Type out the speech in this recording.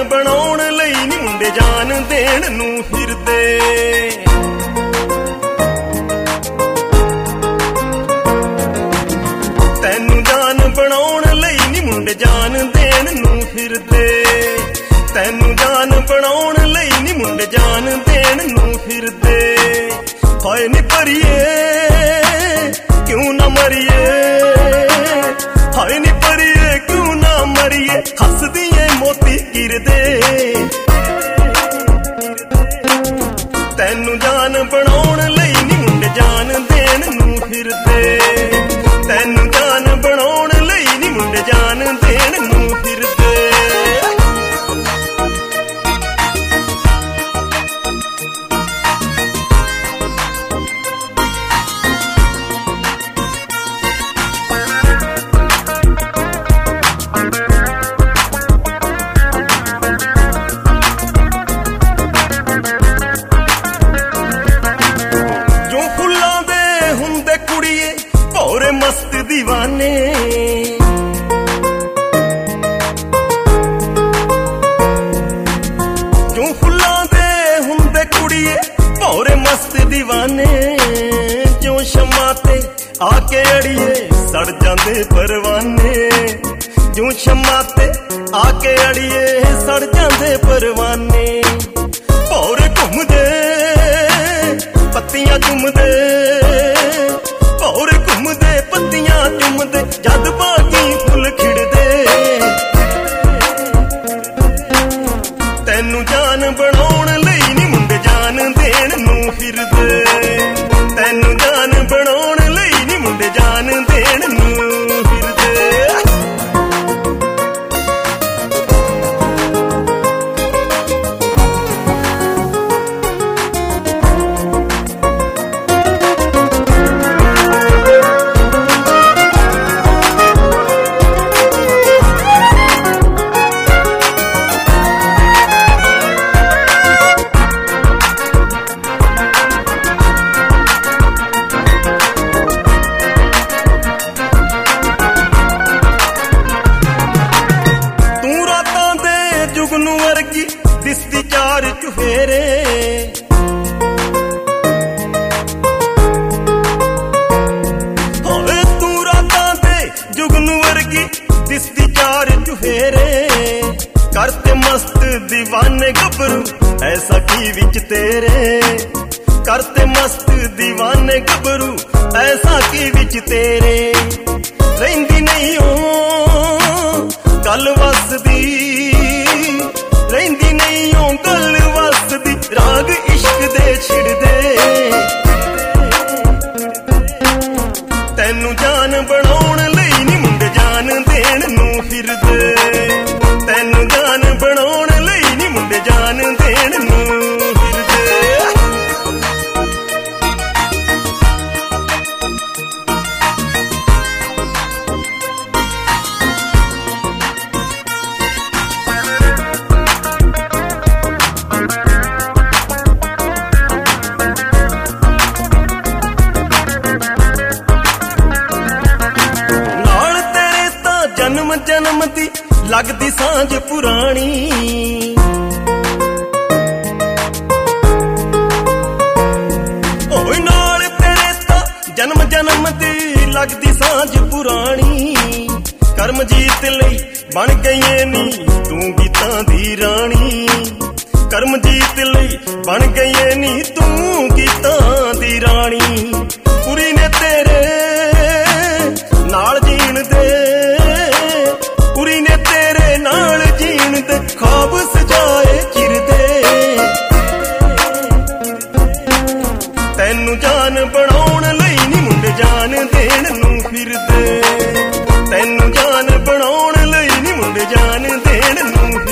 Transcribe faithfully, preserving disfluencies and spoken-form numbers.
ਬਣਾਉਣ ਲਈ ਨੀ ਮੁੰਡੇ ਜਾਨ ਦੇਣ ਨੂੰ ਫਿਰਦੇ। ਤੈਨੂੰ ਜਾਨ ਬਣਾਉਣ ਲਈ ਨੀ ਮੁੰਡੇ ਜਾਨ ਦੇਣ ਨੂੰ ਫਿਰਦੇ। ਤੈਨੂੰ ਜਾਨ ਬਣਾਉਣ ਲਈ ਨੀ ਮੁੰਡੇ ਜਾਨ ਦੇਣ ਨੂੰ ਫਿਰਦੇ। ਹਾਏ ਨੀ ਪਰੀਏ ਕਿਉਂ ਨਾ ਮਰੀਏ, ਹਾਏ ਨੀ ਪਰੀਏ ਕਿਉਂ ਨਾ ਮਰੀਏ, ਹੱਸਦੀ ਏ ਮੋਤੀ ਗਿਰਦੇ। ਤੈਨੂੰ ਜਾਨ ਬਣਾਉਣ ਲਈ ਨੀ ਮੁੰਡੇ ਜਾਨ ਦੇਣ ਨੂੰ ਫਿਰਦੇ। ਤੈਨੂੰ ਜਾਨ ਬਣਾਉਣ ਲਈ ਨੀ ਮੁੰਡੇ ਜਾਨ ਦੇਣ ਨੂੰ ਫਿਰਦੇ। मस्त दीवाने जो फुल्लां दे हुंदे कुड़िए भौरे मस्त दीवाने। जो शम्मा ते आके अड़िए सड़ जांदे परवाने। जो शम्मा ते आके अड़िए सड़ जांदे परवाने। भौरे घुमदे पत्तियां चुमदे, भौरे घुमदे पत्तियां चुमदे, जद बागी फुल खिड़दे। तैनू जान बनाउण लई नी मुंडे जान देण नूं फिरदे। तैनू जान बनाउण लई नी मुंडे जान देण नूं फिरदे। जुगनू वर्गी दिसदी चार चुफेरे। होवे तू रातां दे जुगनू वर्गी दिसदी चार चुफेरे। करते मस्त दीवाने गबरू ऐसा की विच तेरे। करते मस्त दीवाने गबरू ऐसा की विच तेरे। रहिंदी नहीं ओ गल वसदी, रहिंदी नहीं ओ गल वसदी, राग इश्क दे छिड़दे। तैनू जान बनाउण लई नी मुंडे जान देण नूं फिरदे। तैनू जान बनाउण लई नी मुंडे जान देण नूं फिरदे। जन्म जन्म दी लगदी सांझ पुरानी। ओए नाल तेरे ता जन्म जन्म दी लगदी सांझ पुरानी। करमजीत लई बन गई नी तू गीतां दी रानी। करमजीत लई बन गई नी तू गीतां दी रानी। कुड़ी ने तेरे नाल जीण दे, कुड़ी ने तेरे नाल जीण दे ख्वाब सजाए चिरदे। तैनू जान बनाउण लई नी मुंडे जान देण नूं फिरदे। तैनू जान बनाउण लई नी मुंडे जान देण नूं फिरदे।